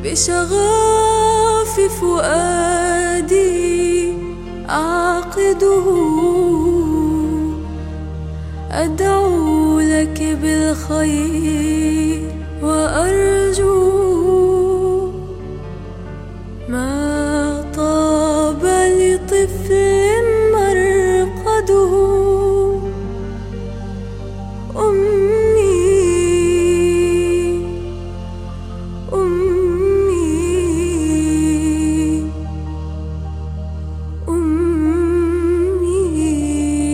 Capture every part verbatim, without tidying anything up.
بشغاف فؤادي أعقده، أدعو لك بالخير وأرجو ما طاب لطفل مرقده. أمي أمي أمي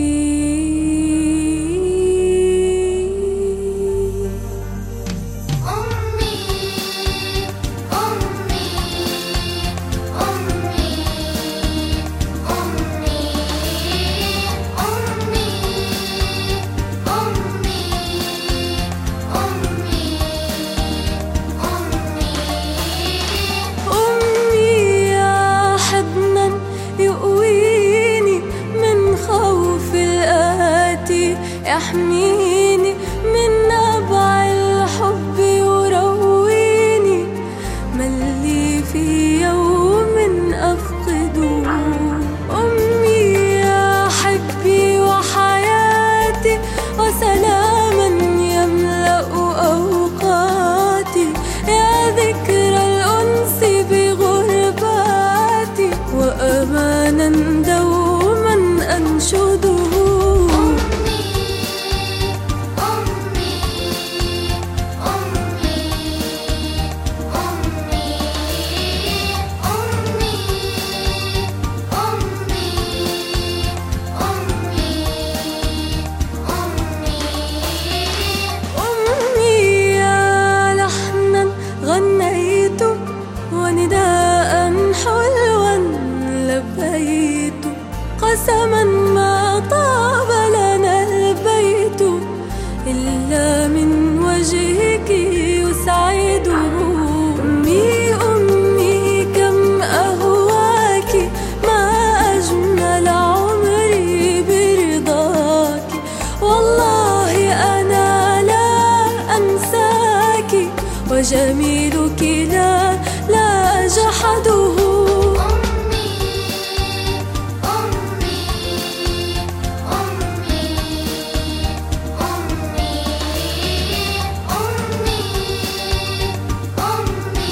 يحميني من نبع الحب يرويني، من لي في يوم أفقده. أمي يا حبي وحياتي وسلاما يملأ أوقاتي، يا ذكرى الأنس بغرباتي وأمانا دوما أنشده. ونداء حلوا لبيت، قسما ما طاب لنا البيت إلا من وجهك يسعده. أمي أمي كم أهواك، ما أجمل عمري برضاك، والله أنا لا أنساك وجميلك لا لا جحده. أمي أمي أمي أمي أمي أمي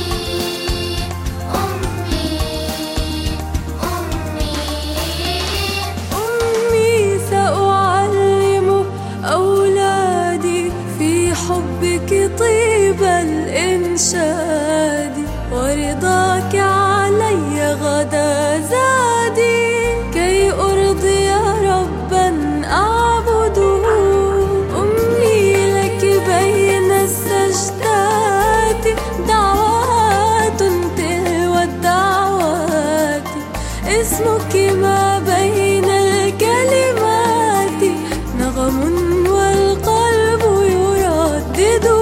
أمي أمي سأعلم أولادي في حبك طيب الإنشاد، ورضاك علي غدا زادي، كي أرضي ربا أعبده. أمي لك بين السجدات دعوات تلو الدعوات، اسمك ما بين الكلمات نغم والقلب يردده.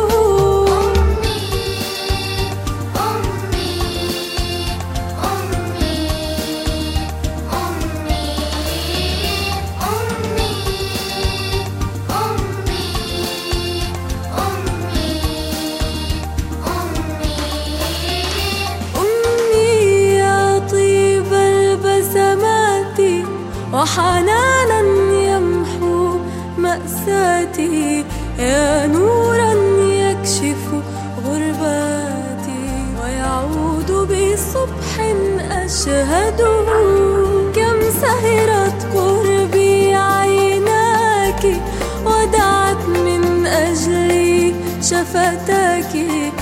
وحنانا يمحو مأساتي، يا نورا يكشف غرباتي، ويعود بصبح أشهده. كم سهرت قربي عيناك، ودعت من أجلي شفتاك،